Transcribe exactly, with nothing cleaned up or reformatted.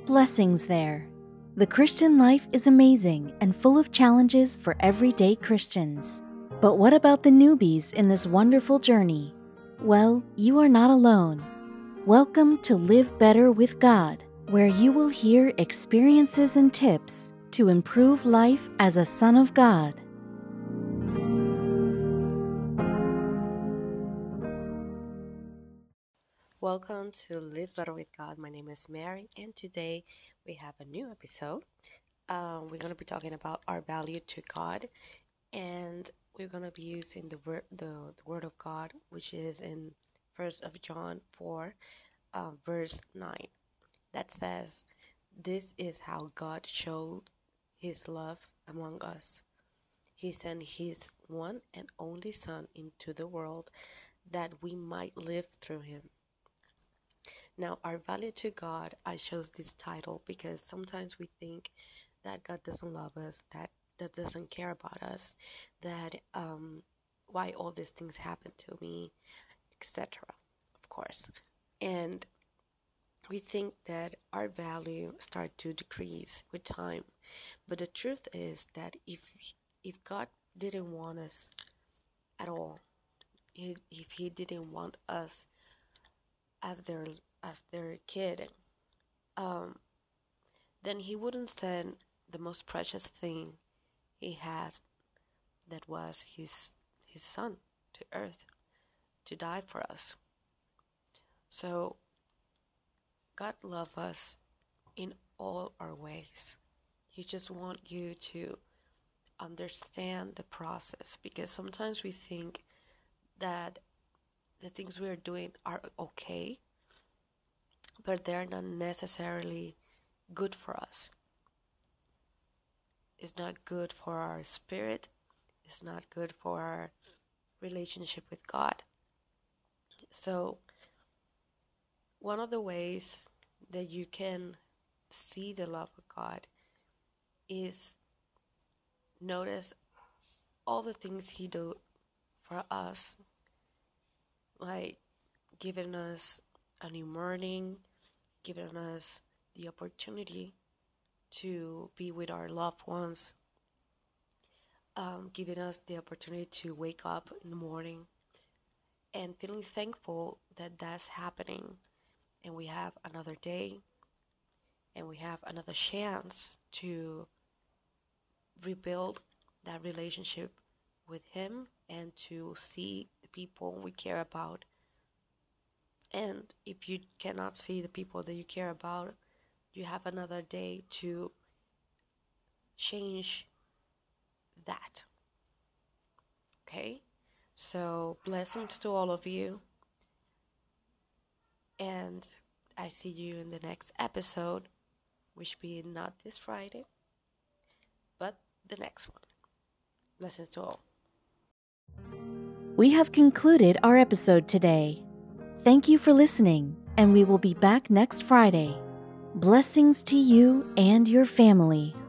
Blessings there. The Christian life is amazing and full of challenges for everyday Christians. But what about the newbies in this wonderful journey? Well, you are not alone. Welcome to Live Better with God, where you will hear experiences and tips to improve life as a son of God. Welcome to Live Better with God. My name is Mary, and today we have a new episode. Um, we're going to be talking about our value to God, and we're going to be using the word, the, the word of God, which is in First of John four, uh, verse nine, that says, "This is how God showed His love among us. He sent His one and only Son into the world that we might live through Him." Now, our value to God, I chose this title because sometimes we think that God doesn't love us, that that doesn't care about us, that um, why all these things happen to me, et cetera. Of course, and we think that our value start to decrease with time. But the truth is that if if God didn't want us at all, if He didn't want us as their as their kid, um, then He wouldn't send the most precious thing He has, that was his his Son, to earth to die for us. So God loves us in all our ways. He just wants you to understand the process, because sometimes we think that the things we are doing are okay, but they're not necessarily good for us. It's not good for our spirit. It's not good for our relationship with God. So one of the ways that you can see the love of God is notice all the things He do for us, like giving us a new morning, giving us the opportunity to be with our loved ones, um, giving us the opportunity to wake up in the morning and feeling thankful that that's happening, and we have another day, and we have another chance to rebuild that relationship with Him and to see the people we care about. And if you cannot see the people that you care about, you have another day to change that. Okay? So blessings to all of you, and I see you in the next episode, which be not this Friday, but the next one. Blessings to all. We have concluded our episode today. Thank you for listening, and we will be back next Friday. Blessings to you and your family.